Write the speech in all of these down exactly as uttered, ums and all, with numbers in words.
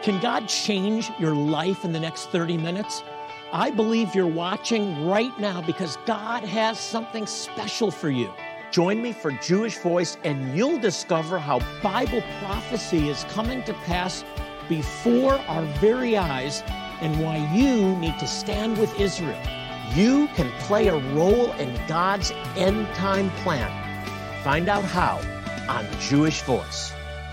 Can God change your life in the next thirty minutes? I believe you're watching right now because God has something special for you. Join me for Jewish Voice and you'll discover how Bible prophecy is coming to pass before our very eyes and why you need to stand with Israel. You can play a role in God's end-time plan. Find out how on Jewish Voice.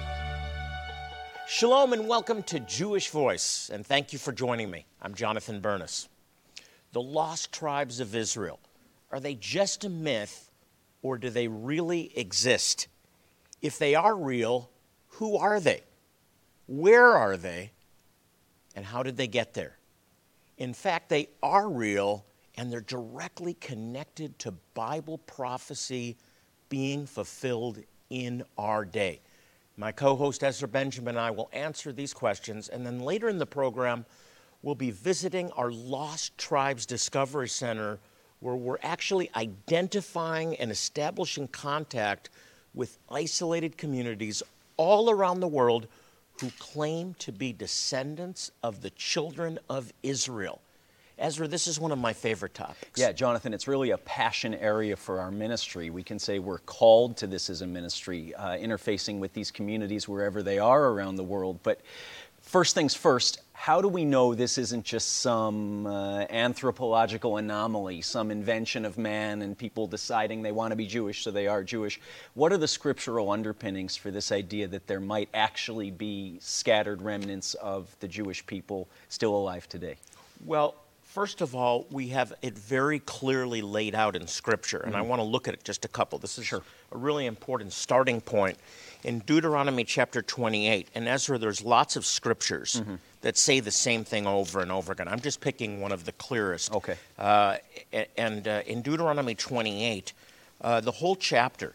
Shalom and welcome to Jewish Voice, and thank you for joining me. I'm Jonathan Bernis. The lost tribes of Israel, are they just a myth or do they really exist? If they are real, who are they? Where are they? And how did they get there? In fact, they are real and they're directly connected to Bible prophecy being fulfilled in our day. My co-host Ezra Benjamin and I will answer these questions, and then later in the program, we'll be visiting our Lost Tribes Discovery Center, where we're actually identifying and establishing contact with isolated communities all around the world who claim to be descendants of the children of Israel. Ezra, this is one of my favorite topics. Yeah, Jonathan, it's really a passion area for our ministry. We can say we're called to this as a ministry, uh, interfacing with these communities wherever they are around the world. But first things first, how do we know this isn't just some uh, anthropological anomaly, some invention of man and people deciding they want to be Jewish, so they are Jewish? What are the scriptural underpinnings for this idea that there might actually be scattered remnants of the Jewish people still alive today? Well, first of all, we have it very clearly laid out in Scripture, and mm-hmm. I want to look at just a couple. This is sure. a really important starting point. In Deuteronomy chapter twenty-eight, and Ezra, there's lots of scriptures mm-hmm. that say the same thing over and over again. I'm just picking one of the clearest. Okay. Uh, and uh, in Deuteronomy twenty-eight, uh, the whole chapter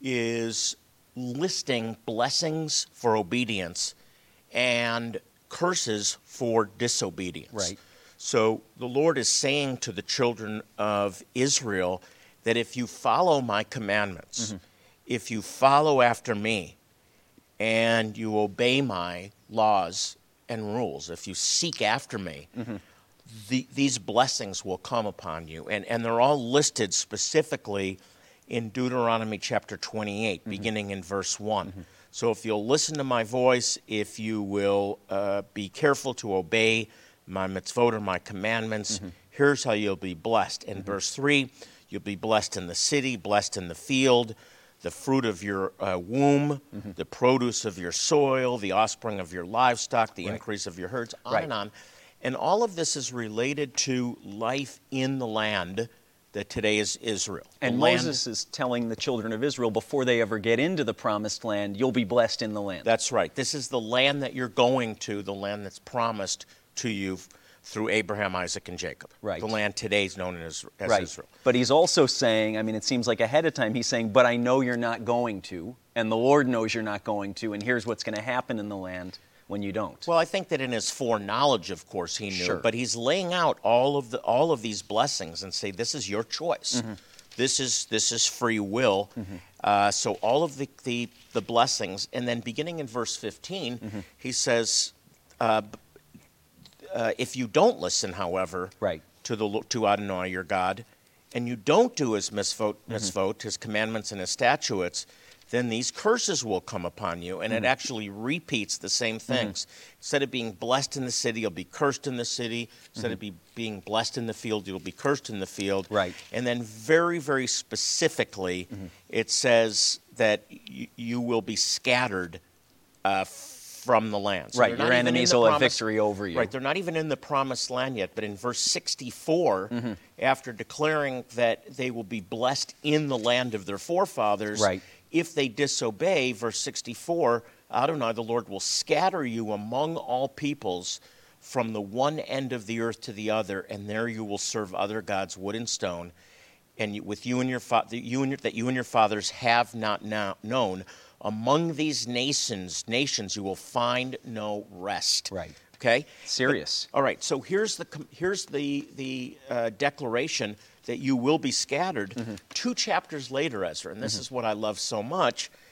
is listing blessings for obedience and curses for disobedience. Right. So the Lord is saying to the children of Israel that if you follow my commandments, mm-hmm. if you follow after me, and you obey my laws and rules, if you seek after me, mm-hmm. the, these blessings will come upon you. And, and they're all listed specifically in Deuteronomy chapter twenty-eight, mm-hmm. beginning in verse one. Mm-hmm. So if you'll listen to my voice, if you will uh, be careful to obey my mitzvot or my commandments, mm-hmm. here's how you'll be blessed. In mm-hmm. verse three, you'll be blessed in the city, blessed in the field, the fruit of your uh, womb, mm-hmm. the produce of your soil, the offspring of your livestock, the right. increase of your herds, on right. and on. And all of this is related to life in the land that today is Israel. And the Moses land, is telling the children of Israel before they ever get into the promised land, you'll be blessed in the land. That's right. This is the land that you're going to, the land that's promised to you through Abraham, Isaac, and Jacob. Right. The land today is known as, as right. Israel. But he's also saying, I mean, it seems like ahead of time, he's saying, but I know you're not going to, and the Lord knows you're not going to, and here's what's going to happen in the land when you don't. Well, I think that in his foreknowledge, of course, he knew, sure. but he's laying out all of the all of these blessings and say, this is your choice. Mm-hmm. This is this is free will. Mm-hmm. Uh, so all of the, the, the blessings, and then beginning in verse fifteen, mm-hmm. he says, uh, Uh, if you don't listen, however, right. to the to Adonai your God, and you don't do his mitzvot, mm-hmm. mitzvot, his commandments and his statutes, then these curses will come upon you. And mm-hmm. it actually repeats the same things. Mm-hmm. Instead of being blessed in the city, you'll be cursed in the city. Instead mm-hmm. of be, being blessed in the field, you'll be cursed in the field. Right. And then very, very specifically, mm-hmm. it says that y- you will be scattered uh, from the land. So right, your enemies will have victory over you. Right, they're not even in the promised land yet, but in verse sixty-four, mm-hmm. after declaring that they will be blessed in the land of their forefathers, right. if they disobey, verse sixty-four, Adonai, the Lord, will scatter you among all peoples from the one end of the earth to the other, and there you will serve other gods, wood and stone, and you, with you and your fa- you and your, that you and your fathers have not now known. Among these nations, nations, you will find no rest. Right. Okay. Serious. But, all right. So here's the here's the the uh, declaration that you will be scattered. Mm-hmm. Two chapters later, Ezra, and this mm-hmm. is what I love so much.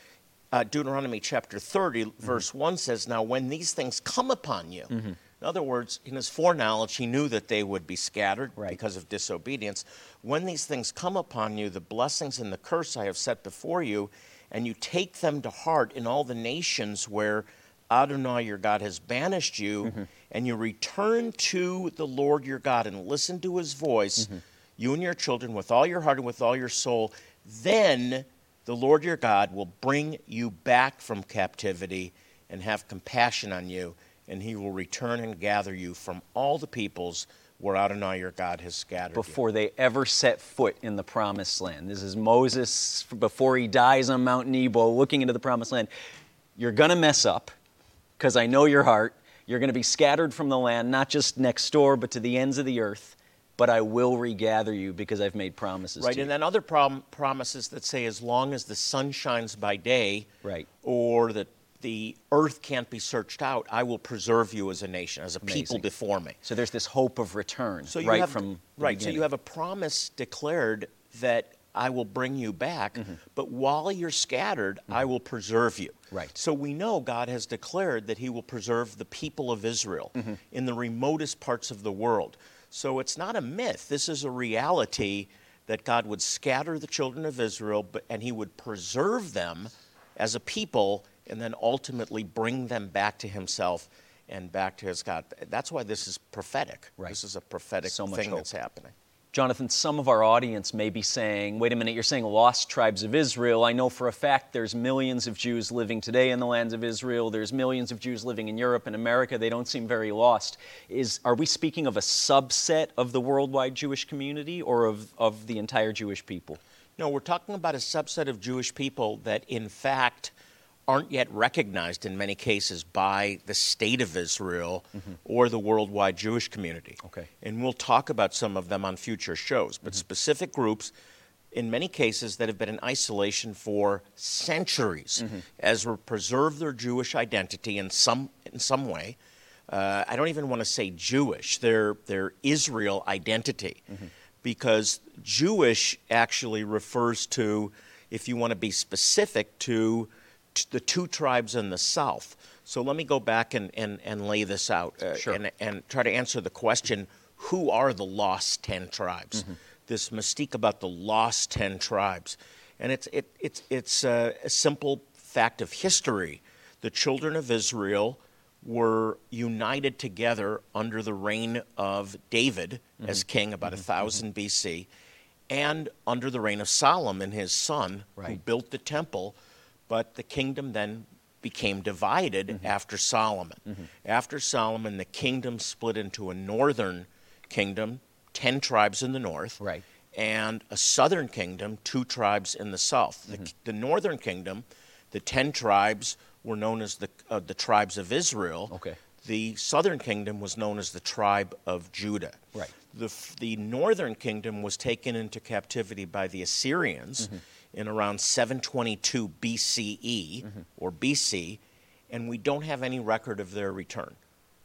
uh, Deuteronomy chapter thirty, mm-hmm. verse one says, now when these things come upon you, mm-hmm. in other words, in his foreknowledge, he knew that they would be scattered right. because of disobedience. When these things come upon you, the blessings and the curse I have set before you, and you take them to heart in all the nations where Adonai your God has banished you, mm-hmm. and you return to the Lord your God and listen to his voice, mm-hmm. you and your children, with all your heart and with all your soul, then the Lord your God will bring you back from captivity and have compassion on you, and he will return and gather you from all the peoples where Adonai your God has scattered before you. they ever set foot in the promised land. This is Moses before he dies on Mount Nebo looking into the promised land. You're going to mess up because I know your heart. You're going to be scattered from the land, not just next door, but to the ends of the earth. But I will regather you because I've made promises right, to you. And then other prom- promises that say as long as the sun shines by day, right. or that the earth can't be searched out, I will preserve you as a nation, as a Amazing. people before me. So there's this hope of return so you right have, from the Right, beginning. so you have a promise declared that I will bring you back, mm-hmm. but while you're scattered, mm-hmm. I will preserve you. Right. So we know God has declared that he will preserve the people of Israel mm-hmm. in the remotest parts of the world. So it's not a myth. This is a reality that God would scatter the children of Israel, but, and he would preserve them as a people and then ultimately bring them back to himself and back to his God. That's why this is prophetic. Right. This is a prophetic so thing hope. that's happening. Jonathan, some of our audience may be saying, wait a minute, you're saying lost tribes of Israel. I know for a fact there's millions of Jews living today in the lands of Israel. There's millions of Jews living in Europe and America. They don't seem very lost. Is, are we speaking of a subset of the worldwide Jewish community or of, of the entire Jewish people? No, we're talking about a subset of Jewish people that, in fact, aren't yet recognized in many cases by the state of Israel mm-hmm. or the worldwide Jewish community. Okay. And we'll talk about some of them on future shows, but mm-hmm. specific groups, in many cases, that have been in isolation for centuries, mm-hmm. as we preserve their Jewish identity in some in some way. Uh, I don't even want to say Jewish, their, their Israel identity, mm-hmm. because Jewish actually refers to, if you want to be specific, to the two tribes in the south. So let me go back and, and, and lay this out uh, sure. and, and try to answer the question, who are the lost ten tribes? Mm-hmm. This mystique about the lost ten tribes. And it's, it, it's, it's a, a simple fact of history. The children of Israel were united together under the reign of David mm-hmm. as king about mm-hmm. one thousand mm-hmm. B C and under the reign of Solomon, his son, right. who built the temple. But the kingdom then became divided mm-hmm. after Solomon. Mm-hmm. After Solomon, the kingdom split into a northern kingdom, ten tribes in the north, right. and a southern kingdom, two tribes in the south. Mm-hmm. The, the northern kingdom, the ten tribes were known as the, uh, the tribes of Israel. Okay. The southern kingdom was known as the tribe of Judah. Right. The, the northern kingdom was taken into captivity by the Assyrians mm-hmm. in around seven twenty-two B C E mm-hmm. or B C, and we don't have any record of their return.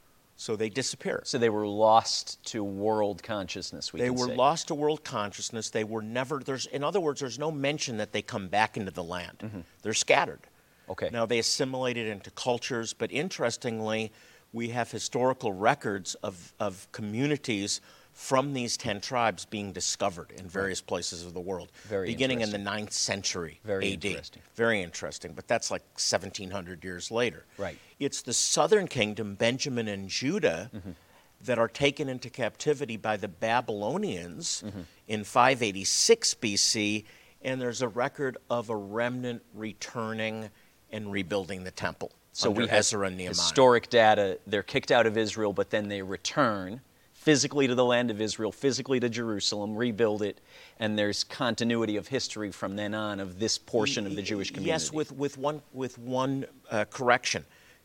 So they disappeared. So they were lost to world consciousness, we They can were say. lost to world consciousness. They were never, there's, in other words, there's no mention that they come back into the land. Mm-hmm. They're scattered. Okay. Now, they assimilated into cultures, but interestingly, we have historical records of, of communities from these ten tribes being discovered in various places of the world, Very beginning in the ninth century Very A D. interesting. Very interesting, but that's like seventeen hundred years later. Right. It's the southern kingdom, Benjamin and Judah, mm-hmm. that are taken into captivity by the Babylonians mm-hmm. in five eighty-six B C, and there's a record of a remnant returning and rebuilding the temple. So we have Ezra and Nehemiah. Historic data. They're kicked out of Israel, but then they return physically to the land of Israel, physically to Jerusalem, rebuild it, and there's continuity of history from then on of this portion of the Jewish community. Yes, with, with one, with one uh, correction.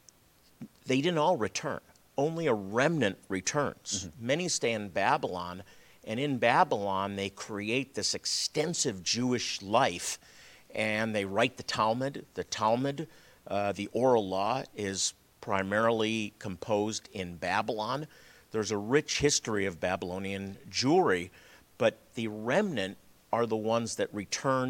They didn't all return. Only a remnant returns. Mm-hmm. Many stay in Babylon, and in Babylon they create this extensive Jewish life, and they write the Talmud. The Talmud, uh, the oral law, is primarily composed in Babylon. There's a rich history of Babylonian Jewry, but the remnant are the ones that return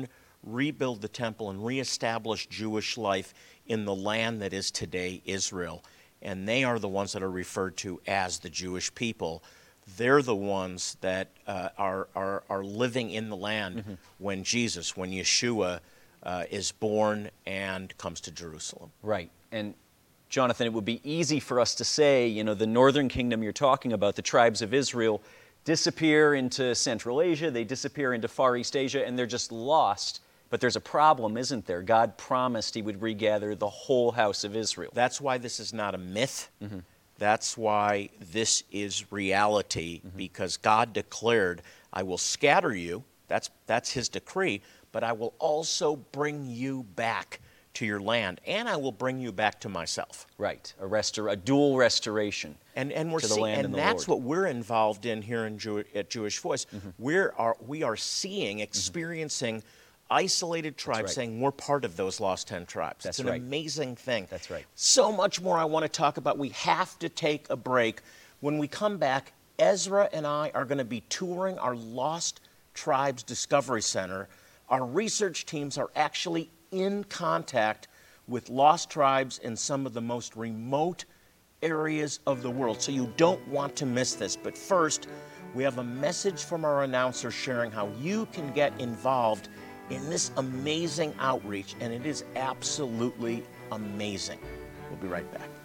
rebuild the temple and reestablish Jewish life in the land that is today Israel. And they are the ones that are referred to as the Jewish people. They're the ones that uh, are, are, are living in the land mm-hmm. when Jesus, when Yeshua uh, is born and comes to Jerusalem. Right. And Jonathan, it would be easy for us to say, you know, the northern kingdom you're talking about, the tribes of Israel, disappear into Central Asia, they disappear into Far East Asia, and they're just lost. But there's a problem, isn't there? God promised he would regather the whole house of Israel. That's why this is not a myth. Mm-hmm. That's why this is reality, mm-hmm. because God declared, I will scatter you, that's, that's his decree, but I will also bring you back to your land, and I will bring you back to myself. Right, a, restor- a dual restoration and, and we're to the see- land and, and the that's Lord. what we're involved in here in Jew- at Jewish Voice. Mm-hmm. We're are, we are seeing, experiencing mm-hmm. isolated tribes right. saying we're part of those lost ten tribes. That's it's an right. amazing thing. That's right. So much more I want to talk about. We have to take a break. When we come back, Ezra and I are going to be touring our Lost Tribes Discovery Center. Our research teams are actually in contact with lost tribes in some of the most remote areas of the world. So you don't want to miss this. But first, we have a message from our announcer sharing how you can get involved in this amazing outreach, and it is absolutely amazing. We'll be right back.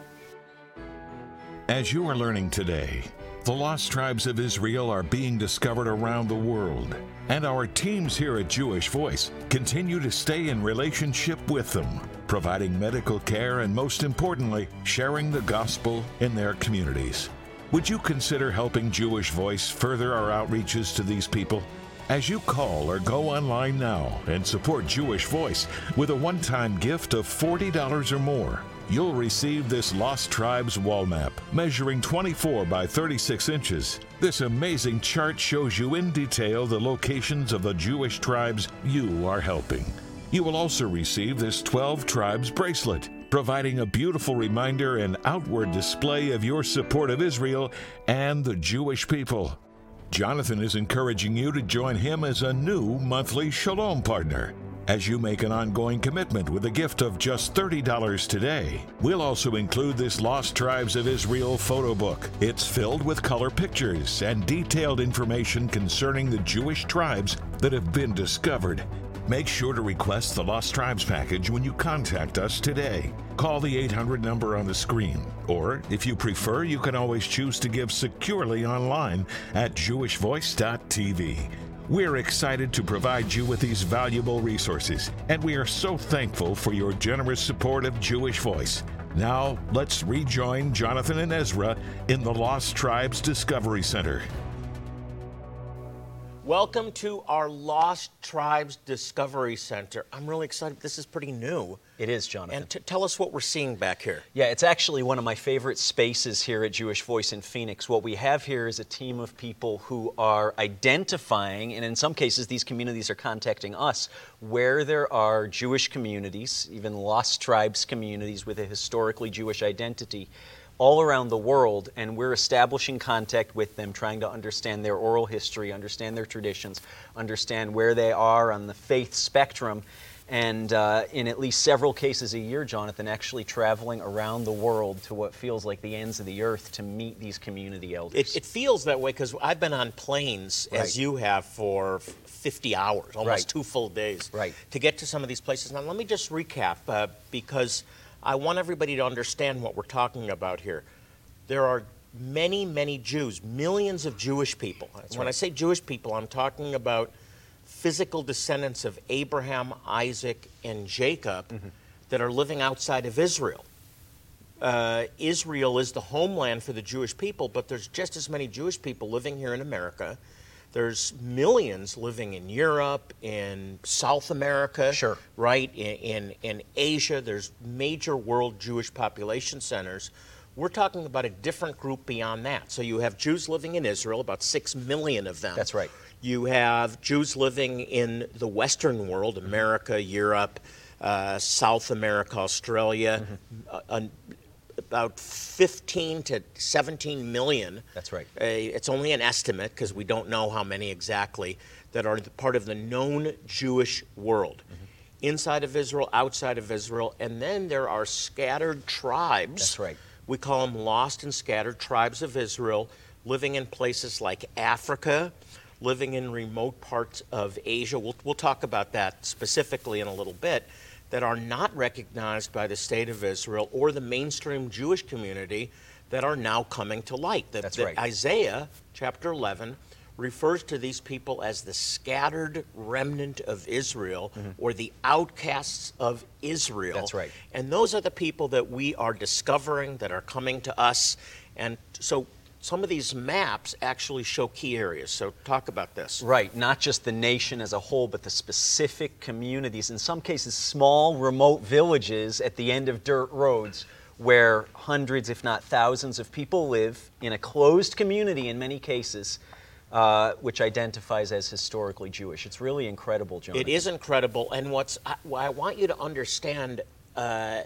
As you are learning today, the lost tribes of Israel are being discovered around the world, and our teams here at Jewish Voice continue to stay in relationship with them, providing medical care and, most importantly, sharing the gospel in their communities. Would you consider helping Jewish Voice further our outreaches to these people? As you call or go online now and support Jewish Voice with a one-time gift of forty dollars or more, you'll receive this Lost Tribes wall map measuring twenty-four by thirty-six inches. This amazing chart shows you in detail the locations of the Jewish tribes you are helping. You will also receive this twelve Tribes bracelet, providing a beautiful reminder and outward display of your support of Israel and the Jewish people. Jonathan is encouraging you to join him as a new monthly Shalom partner. As you make an ongoing commitment with a gift of just thirty dollars today, we'll also include this Lost Tribes of Israel photo book. It's filled with color pictures and detailed information concerning the Jewish tribes that have been discovered. Make sure to request the Lost Tribes package when you contact us today. Call the eight hundred number on the screen, or if you prefer, you can always choose to give securely online at jewish voice dot t v. We're excited to provide you with these valuable resources, and we are so thankful for your generous support of Jewish Voice. Now, let's rejoin Jonathan and Ezra in the Lost Tribes Discovery Center. Welcome to our Lost Tribes Discovery Center. I'm really excited. This is pretty new. It is, Jonathan. And t- tell us what we're seeing back here. Yeah, it's actually one of my favorite spaces here at Jewish Voice in Phoenix. What we have here is a team of people who are identifying, and in some cases these communities are contacting us, where there are Jewish communities, even lost tribes communities with a historically Jewish identity, all around the world, and we're establishing contact with them, trying to understand their oral history, understand their traditions, understand where they are on the faith spectrum, and uh, in at least several cases a year, Jonathan, actually traveling around the world to what feels like the ends of the earth to meet these community elders. It, it feels that way because I've been on planes, right. as you have, for fifty hours, almost right. two full days, right. to get to some of these places. Now, let me just recap, uh, because I want everybody to understand what we're talking about here. There are many, many Jews, millions of Jewish people. That's when right. I say Jewish people, I'm talking about physical descendants of Abraham, Isaac, and Jacob mm-hmm. that are living outside of Israel. Uh, Israel is the homeland for the Jewish people, but there's just as many Jewish people living here in America. There's millions living in Europe, in South America, sure. right? In, in, in Asia, there's major world Jewish population centers. We're talking about a different group beyond that. So you have Jews living in Israel, about six million of them. That's right. You have Jews living in the Western world, America, Europe, uh, South America, Australia, mm-hmm. uh, uh, about fifteen to seventeen million. That's right. Uh, it's only an estimate because we don't know how many exactly that are part of the known Jewish world. Mm-hmm. Inside of Israel, outside of Israel, and then there are scattered tribes. That's right. We call them lost and scattered tribes of Israel, living in places like Africa, living in remote parts of Asia. We'll, we'll talk about that specifically in a little bit, that are not recognized by the state of Israel or the mainstream Jewish community that are now coming to light. The, That's the right. Isaiah chapter eleven refers to these people as the scattered remnant of Israel, mm-hmm. or the outcasts of Israel. That's right. And those are the people that we are discovering, that are coming to us. And so some of these maps actually show key areas. So talk about this. Right, not just the nation as a whole, but the specific communities, in some cases small, remote villages at the end of dirt roads where hundreds, if not thousands, of people live in a closed community in many cases, uh, which identifies as historically Jewish. It's really incredible, Jonathan. It is incredible. And what's I, why I want you to understand uh,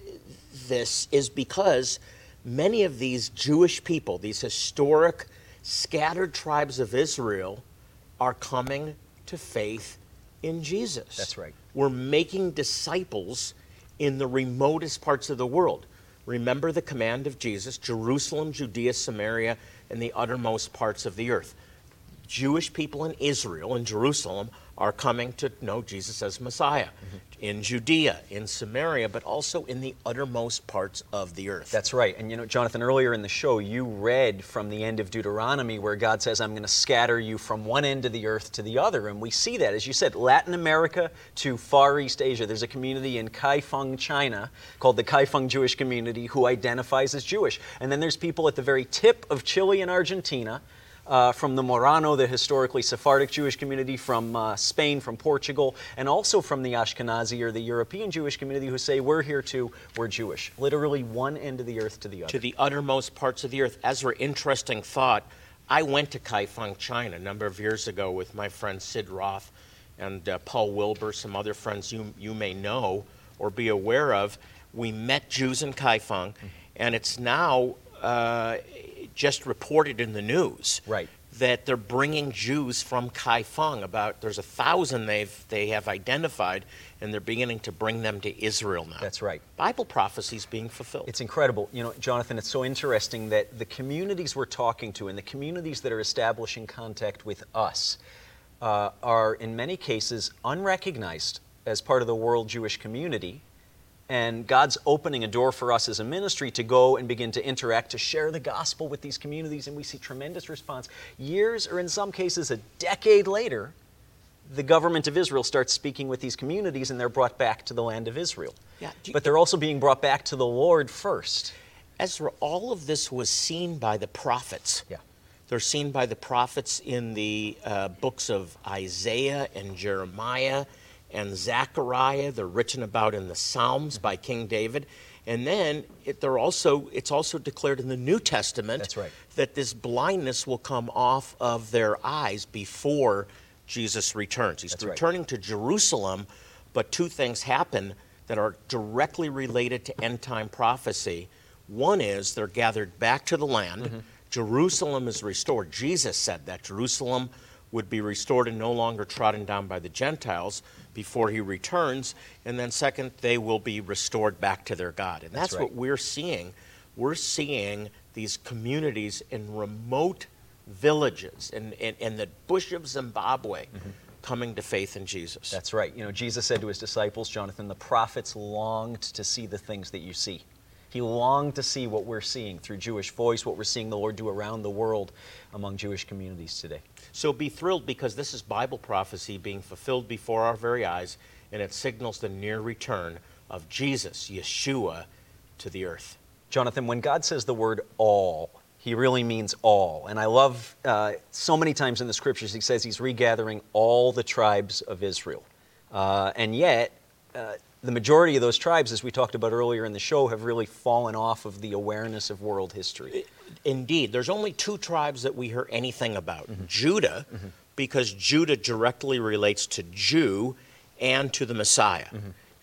this is because many of these Jewish people, these historic scattered tribes of Israel, are coming to faith in Jesus. That's right. We're making disciples in the remotest parts of the world. Remember the command of Jesus, Jerusalem, Judea, Samaria, and the uttermost parts of the earth. Jewish people in Israel, in Jerusalem, are coming to know Jesus as Messiah. Mm-hmm. In Judea, in Samaria, but also in the uttermost parts of the earth. That's right. And you know, Jonathan, earlier in the show, you read from the end of Deuteronomy where God says, I'm going to scatter you from one end of the earth to the other. And we see that, as you said, Latin America to Far East Asia. There's a community in Kaifeng, China, called the Kaifeng Jewish community, who identifies as Jewish. And then there's people at the very tip of Chile and Argentina, Uh, from the Morano, the historically Sephardic Jewish community, from uh, Spain, from Portugal, and also from the Ashkenazi or the European Jewish community, who say, we're here too, we're Jewish. Literally one end of the earth to the other. To the uttermost parts of the earth. Ezra, interesting thought. I went to Kaifeng, China a number of years ago with my friend Sid Roth and uh, Paul Wilbur, some other friends you, you may know or be aware of. We met Jews in Kaifeng, mm-hmm. and it's now Uh, just reported in the news, right, that they're bringing Jews from Kaifeng. About there's a thousand they've they have identified, and they're beginning to bring them to Israel now. That's right. Bible prophecy is being fulfilled. It's incredible. You know, Jonathan, it's so interesting that the communities we're talking to and the communities that are establishing contact with us uh, are in many cases unrecognized as part of the world Jewish community. And God's opening a door for us as a ministry to go and begin to interact, to share the gospel with these communities, and we see tremendous response. Years, or in some cases a decade later, the government of Israel starts speaking with these communities, and they're brought back to the land of Israel. Yeah, you, but they're also being brought back to the Lord first. Ezra, all of this was seen by the prophets. Yeah. They're seen by the prophets in the uh, books of Isaiah and Jeremiah and Zechariah. They're written about in the Psalms by King David. And then it, they're also, it's also declared in the New Testament. That's right. That this blindness will come off of their eyes before Jesus returns. He's That's returning right. to Jerusalem, but two things happen that are directly related to end-time prophecy. One is they're gathered back to the land. Mm-hmm. Jerusalem is restored. Jesus said that Jerusalem would be restored and no longer trodden down by the Gentiles before he returns. And then second, they will be restored back to their God. And that's, that's right. what we're seeing. We're seeing these communities in remote villages in, in, in the bush of Zimbabwe mm-hmm. coming to faith in Jesus. That's right. You know, Jesus said to his disciples, Jonathan, the prophets longed to see the things that you see. He longed to see what we're seeing through Jewish Voice, what we're seeing the Lord do around the world among Jewish communities today. So be thrilled, because this is Bible prophecy being fulfilled before our very eyes, and it signals the near return of Jesus, Yeshua, to the earth. Jonathan, when God says the word all, he really means all. And I love uh, so many times in the scriptures he says he's regathering all the tribes of Israel. Uh, and yet, uh, the majority of those tribes, as we talked about earlier in the show, have really fallen off of the awareness of world history. Indeed. There's only two tribes that we hear anything about. Mm-hmm. Judah, mm-hmm. because Judah directly relates to Jew and to the Messiah. Mm-hmm.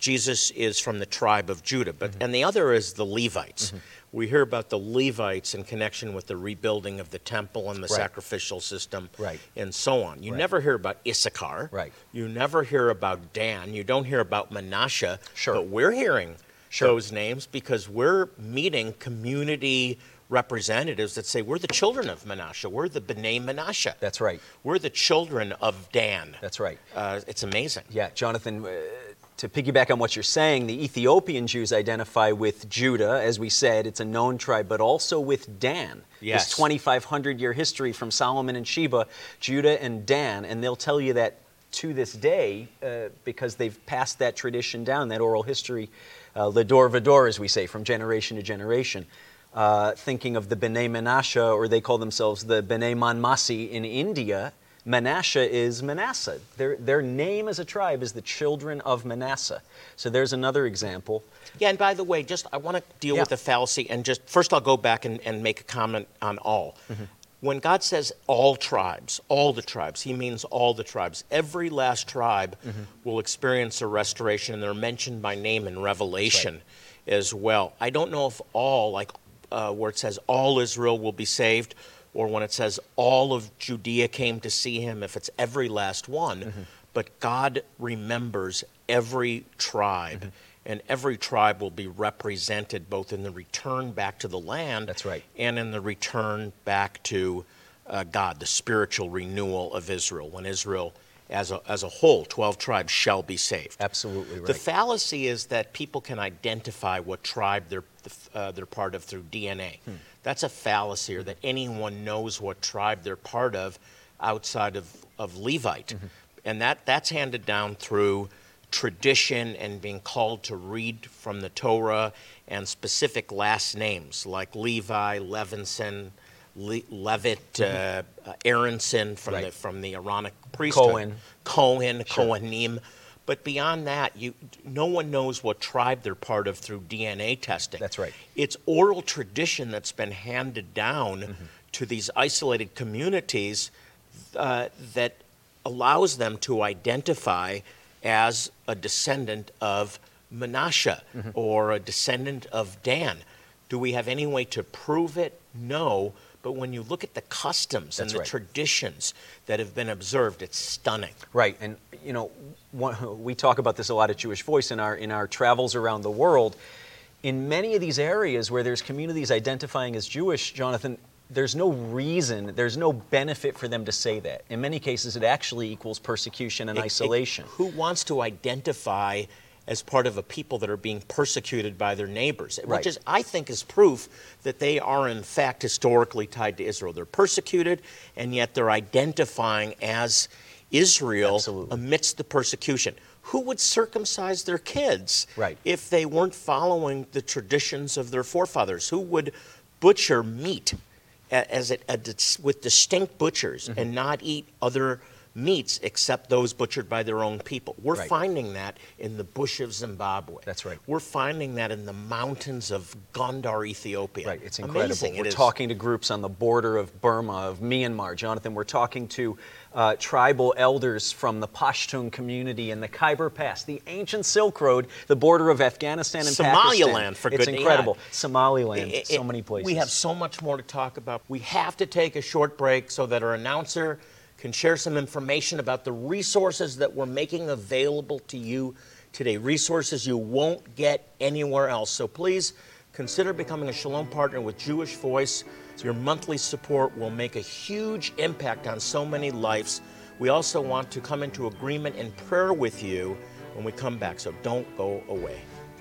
Jesus is from the tribe of Judah, but mm-hmm. and the other is the Levites. Mm-hmm. We hear about the Levites in connection with the rebuilding of the temple and the right. sacrificial system right. and so on. You right. never hear about Issachar. Right. You never hear about Dan. You don't hear about Manasseh. Sure. But we're hearing sure. those names because we're meeting community representatives that say we're the children of Manasseh. We're the B'nai Manasseh. That's right. We're the children of Dan. That's right. Uh, it's amazing. Yeah, Jonathan, uh, to piggyback on what you're saying, the Ethiopian Jews identify with Judah. As we said, it's a known tribe, but also with Dan. Yes. This twenty-five hundred year history from Solomon and Sheba, Judah and Dan, and they'll tell you that to this day, uh, because they've passed that tradition down, that oral history, uh, Ledor Vador, as we say, from generation to generation. Uh, thinking of the B'nai Manasseh, or they call themselves the B'nai Manmasi in India, Manasseh is Manasseh. Their, their name as a tribe is the children of Manasseh. So there's another example. Yeah, and by the way, just I want to deal yeah. with the fallacy, and just first I'll go back and, and make a comment on all. Mm-hmm. When God says all tribes, all the tribes, he means all the tribes. Every last tribe mm-hmm. will experience a restoration, and they're mentioned by name in Revelation right. as well. I don't know if all, like uh, where it says all Israel will be saved, or when it says all of Judea came to see him, if it's every last one. Mm-hmm. But God remembers every tribe, mm-hmm. and every tribe will be represented both in the return back to the land That's right. and in the return back to uh, God, the spiritual renewal of Israel, when Israel as a, as a whole, twelve tribes shall be saved. Absolutely right. The fallacy is that people can identify what tribe they're, uh, they're part of through D N A. Hmm. That's a fallacy, or that anyone knows what tribe they're part of outside of, of Levite. Mm-hmm. And that, that's handed down through tradition and being called to read from the Torah and specific last names like Levi, Levinson, Le- Levitt, mm-hmm. uh, uh, Aronson from right. the from the Aaronic priesthood, Cohen, Cohen, sure. Kohanim. But beyond that, you no one knows what tribe they're part of through D N A testing. That's right. It's oral tradition that's been handed down mm-hmm. to these isolated communities uh, that allows them to identify as a descendant of Manasseh mm-hmm. or a descendant of Dan. Do we have any way to prove it? No. But when you look at the customs That's and the right. traditions that have been observed, it's stunning. Right, and you know, one, we talk about this a lot at Jewish Voice in our in our travels around the world. In many of these areas where there's communities identifying as Jewish, Jonathan, there's no reason, there's no benefit for them to say that. In many cases, it actually equals persecution and It- isolation. it- who wants to identify as part of a people that are being persecuted by their neighbors, Right. which is, I think, is proof that they are in fact historically tied to Israel. They're persecuted, and yet they're identifying as Israel Absolutely. amidst the persecution. Who would circumcise their kids Right. if they weren't following the traditions of their forefathers? Who would butcher meat a- as it, a dis- with distinct butchers Mm-hmm. and not eat other meats except those butchered by their own people? We're Right. finding that in the bush of Zimbabwe. That's right. We're finding that in the mountains of Gondar, Ethiopia. Right, it's incredible. Amazing. We're It is. talking to groups on the border of Burma, of Myanmar. Jonathan, we're talking to uh, tribal elders from the Pashtun community in the Khyber Pass, the ancient Silk Road, the border of Afghanistan and Pakistan. Somaliland, for It's goodness- incredible. yeah. Somaliland, It- so it- many places. We have so much more to talk about. We have to take a short break so that our announcer can share some information about the resources that we're making available to you today, resources you won't get anywhere else. So please consider becoming a Shalom partner with Jewish Voice. Your monthly support will make a huge impact on so many lives. We also want to come into agreement in prayer with you when we come back, so don't go away.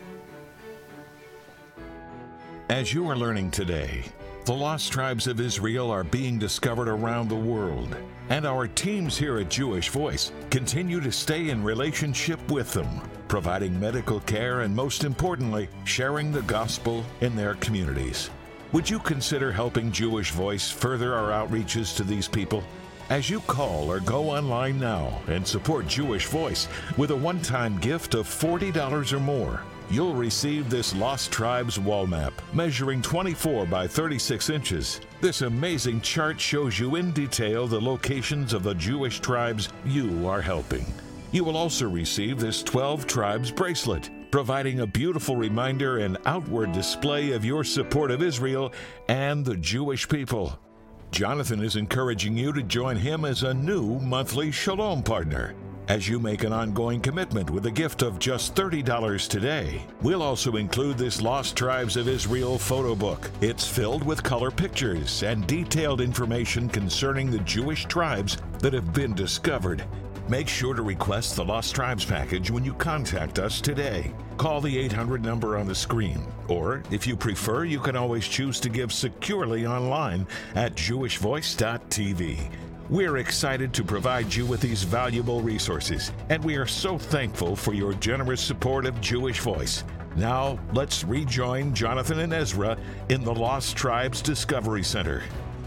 As you are learning today, the lost tribes of Israel are being discovered around the world, and our teams here at Jewish Voice continue to stay in relationship with them, providing medical care and, most importantly, sharing the gospel in their communities. Would you consider helping Jewish Voice further our outreaches to these people? As you call or go online now and support Jewish Voice with a one-time gift of forty dollars or more, you'll receive this Lost Tribes wall map measuring twenty-four by thirty-six inches. This amazing chart shows you in detail the locations of the Jewish tribes you are helping. You will also receive this twelve Tribes bracelet, providing a beautiful reminder and outward display of your support of Israel and the Jewish people. Jonathan is encouraging you to join him as a new monthly Shalom partner. As you make an ongoing commitment with a gift of just thirty dollars today, we'll also include this Lost Tribes of Israel photo book. It's filled with color pictures and detailed information concerning the Jewish tribes that have been discovered. Make sure to request the Lost Tribes package when you contact us today. Call the eight hundred number on the screen, or if you prefer, you can always choose to give securely online at jewish voice dot t v. We're excited to provide you with these valuable resources, and we are so thankful for your generous support of Jewish Voice. Now, let's rejoin Jonathan and Ezra in the Lost Tribes Discovery Center.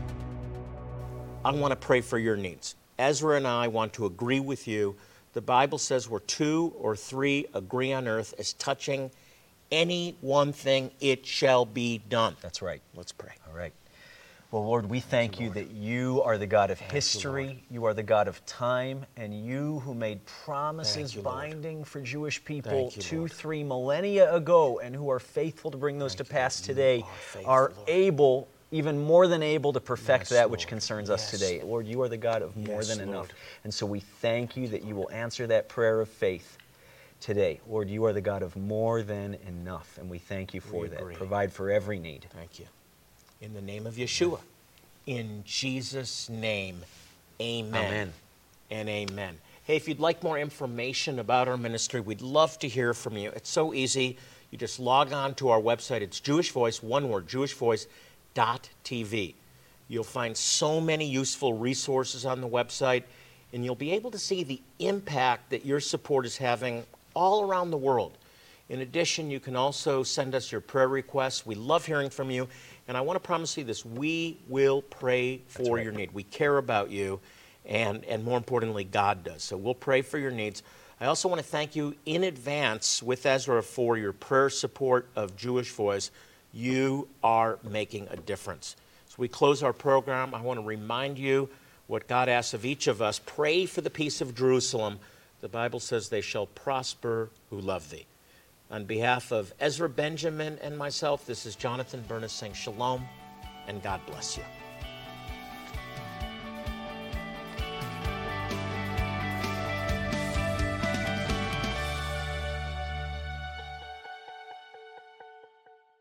I want to pray for your needs. Ezra and I want to agree with you. The Bible says where two or three agree on earth as touching any one thing, it shall be done. That's right. Let's pray. All right. Well, Lord, we thank you that you are the God of history, you are the God of time, and you who made promises binding for Jewish people two, three millennia ago, and who are faithful to bring those to pass today, are able, even more than able, to perfect that which concerns us today. Lord, you are the God of more than enough. And so we thank you that you will answer that prayer of faith today. Lord, you are the God of more than enough, and we thank you for that. Provide for every need. Thank you. In the name of Yeshua, in Jesus' name, amen. Amen. And amen. Hey, if you'd like more information about our ministry, we'd love to hear from you. It's so easy. You just log on to our website. It's Jewish Voice, one word, jewish voice dot t v. You'll find so many useful resources on the website, and you'll be able to see the impact that your support is having all around the world. In addition, you can also send us your prayer requests. We love hearing from you. And I want to promise you this, we will pray for right. your need. We care about you, and, and more importantly, God does. So we'll pray for your needs. I also want to thank you in advance with Ezra for your prayer support of Jewish Voice. You are making a difference. As we close our program, I want to remind you what God asks of each of us. Pray for the peace of Jerusalem. The Bible says they shall prosper who love thee. On behalf of Ezra Benjamin and myself, this is Jonathan Bernis saying shalom, and God bless you.